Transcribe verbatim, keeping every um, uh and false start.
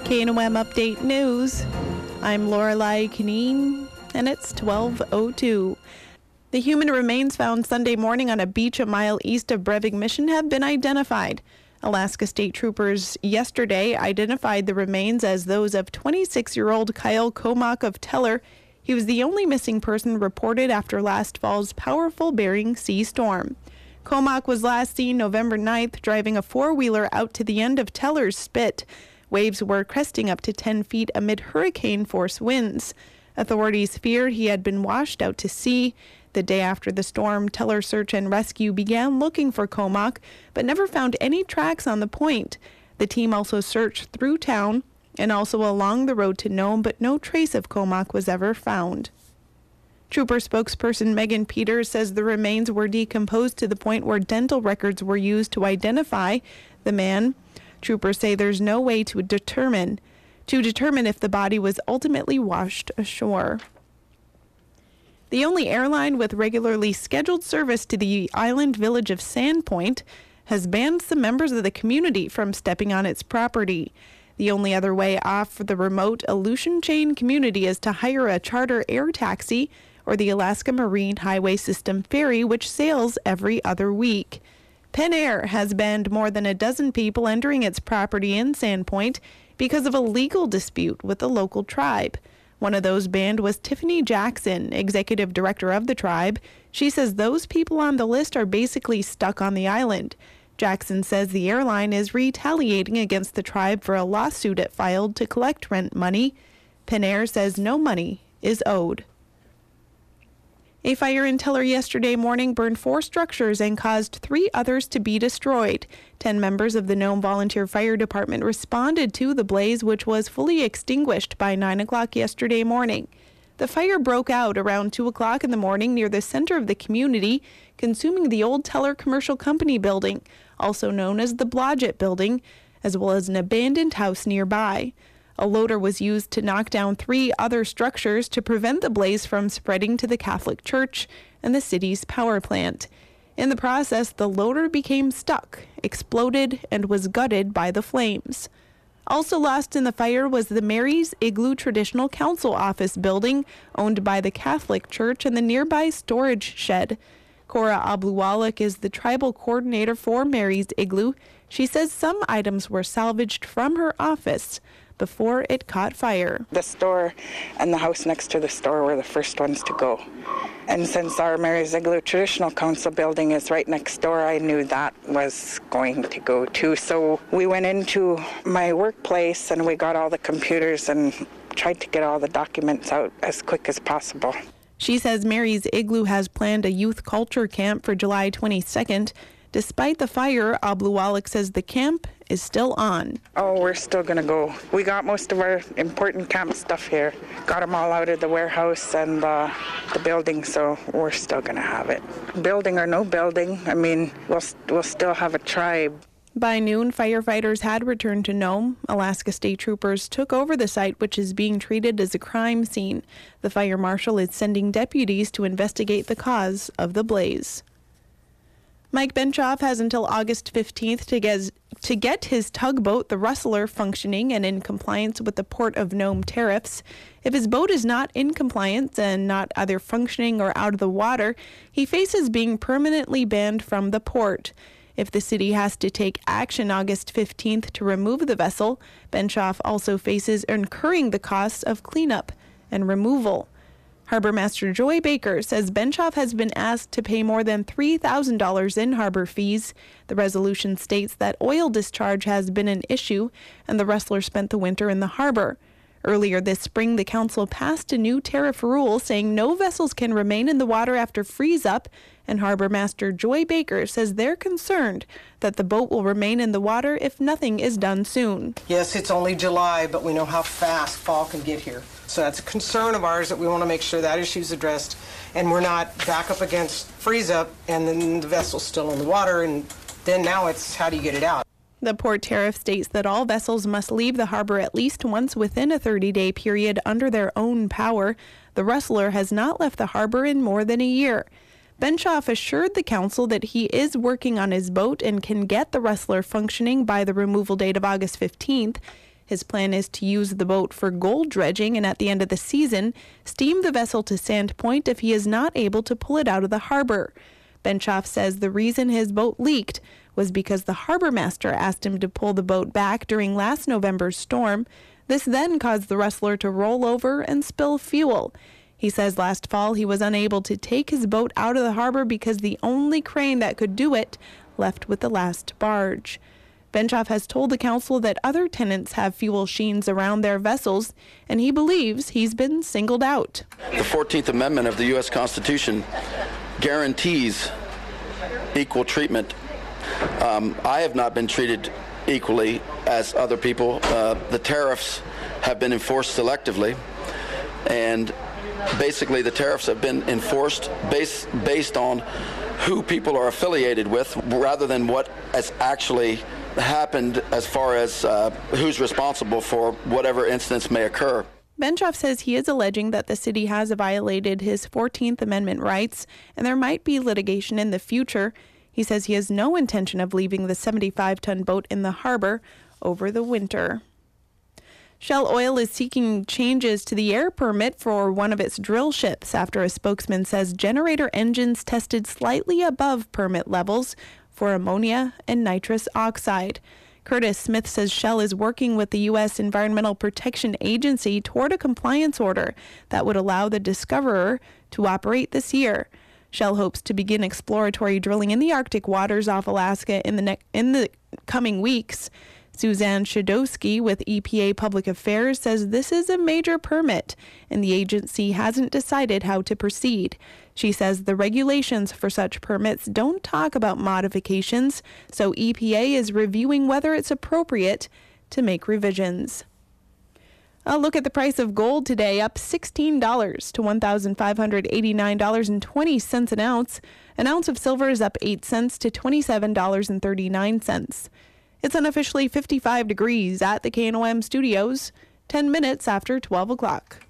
K N O M Update News. I'm Lorelei Canine, and it's twelve oh two. The human remains found Sunday morning on a beach a mile east of Brevig Mission have been identified. Alaska State Troopers yesterday identified the remains as those of twenty-six-year-old Kyle Comack of Teller. He was the only missing person reported after last fall's powerful Bering Sea storm. Comack was last seen November ninth driving a four-wheeler out to the end of Teller's Spit. Waves were cresting up to ten feet amid hurricane-force winds. Authorities feared he had been washed out to sea. The day after the storm, Teller Search and Rescue began looking for Comack, but never found any tracks on the point. The team also searched through town and also along the road to Nome, but no trace of Comack was ever found. Trooper spokesperson Megan Peters says the remains were decomposed to the point where dental records were used to identify the man. Troopers say there's no way to determine to determine if the body was ultimately washed ashore. The only airline with regularly scheduled service to the island village of Sandpoint has banned some members of the community from stepping on its property. The only other way off for the remote Aleutian Chain community is to hire a charter air taxi or the Alaska Marine Highway System ferry, which sails every other week. Penn Air has banned more than a dozen people entering its property in Sandpoint because of a legal dispute with the local tribe. One of those banned was Tiffany Jackson, executive director of the tribe. She says those people on the list are basically stuck on the island. Jackson says the airline is retaliating against the tribe for a lawsuit it filed to collect rent money. Penn Air says no money is owed. A fire in Teller yesterday morning burned four structures and caused three others to be destroyed. Ten members of the Nome Volunteer Fire Department responded to the blaze, which was fully extinguished by nine o'clock yesterday morning. The fire broke out around two o'clock in the morning near the center of the community, consuming the old Teller Commercial Company building, also known as the Blodgett Building, as well as an abandoned house nearby. A loader was used to knock down three other structures to prevent the blaze from spreading to the Catholic Church and the city's power plant. In the process, the loader became stuck, exploded, and was gutted by the flames. Also lost in the fire was the Mary's Igloo Traditional Council office building, owned by the Catholic Church, and the nearby storage shed. Cora Abluwalik is the tribal coordinator for Mary's Igloo. She says some items were salvaged from her office before it caught fire. The store and the house next to the store were the first ones to go. And since our Mary's Igloo Traditional Council building is right next door, I knew that was going to go too. So we went into my workplace and we got all the computers and tried to get all the documents out as quick as possible. She says Mary's Igloo has planned a youth culture camp for July twenty-second. Despite the fire, Abluwalik says the camp is still on. Oh, we're still going to go. We got most of our important camp stuff here. Got them all out of the warehouse and uh, the building, so we're still going to have it. Building or no building, I mean, we'll, we'll still have a tribe. By noon, firefighters had returned to Nome. Alaska State Troopers took over the site, which is being treated as a crime scene. The fire marshal is sending deputies to investigate the cause of the blaze. Mike Benchoff has until August fifteenth to get, to get his tugboat, the Rustler, functioning and in compliance with the Port of Nome tariffs. If his boat is not in compliance and not either functioning or out of the water, he faces being permanently banned from the port. If the city has to take action August fifteenth to remove the vessel, Benchoff also faces incurring the costs of cleanup and removal. Harbor Master Joy Baker says Benchoff has been asked to pay more than three thousand dollars in harbor fees. The resolution states that oil discharge has been an issue and the Rustler spent the winter in the harbor. Earlier this spring, the council passed a new tariff rule saying no vessels can remain in the water after freeze-up, and Harbor Master Joy Baker says they're concerned that the boat will remain in the water if nothing is done soon. Yes, it's only July, but we know how fast fall can get here. So that's a concern of ours that we want to make sure that issue is addressed and we're not back up against freeze-up and then the vessel's still in the water, and then now it's how do you get it out? The port tariff states that all vessels must leave the harbor at least once within a thirty-day period under their own power. The Rustler has not left the harbor in more than a year. Benchoff assured the council that he is working on his boat and can get the Rustler functioning by the removal date of August fifteenth. His plan is to use the boat for gold dredging and at the end of the season, steam the vessel to Sandpoint if he is not able to pull it out of the harbor. Benshoff says the reason his boat leaked was because the harbor master asked him to pull the boat back during last November's storm. This then caused the Rustler to roll over and spill fuel. He says last fall he was unable to take his boat out of the harbor because the only crane that could do it left with the last barge. Benshoff has told the council that other tenants have fuel sheens around their vessels, and he believes he's been singled out. The fourteenth Amendment of the U S Constitution guarantees equal treatment. Um, I have not been treated equally as other people. Uh, the tariffs have been enforced selectively, and basically the tariffs have been enforced based, based on who people are affiliated with rather than what has actually happened as far as uh, who's responsible for whatever incidents may occur. Benshoff says he is alleging that the city has violated his fourteenth Amendment rights and there might be litigation in the future. He says he has no intention of leaving the seventy-five ton boat in the harbor over the winter. Shell Oil is seeking changes to the air permit for one of its drill ships after a spokesman says generator engines tested slightly above permit levels for ammonia and nitrous oxide. Curtis Smith says Shell is working with the U S Environmental Protection Agency toward a compliance order that would allow the Discoverer to operate this year. Shell hopes to begin exploratory drilling in the Arctic waters off Alaska in the ne- in the coming weeks. Suzanne Shadowski with E P A Public Affairs says this is a major permit and the agency hasn't decided how to proceed. She says the regulations for such permits don't talk about modifications, so E P A is reviewing whether it's appropriate to make revisions. A look at the price of gold today, up sixteen dollars to one thousand five hundred eighty-nine dollars and twenty cents an ounce. An ounce of silver is up eight cents to twenty-seven dollars and thirty-nine cents. It's unofficially fifty-five degrees at the K N O M studios, ten minutes after twelve o'clock.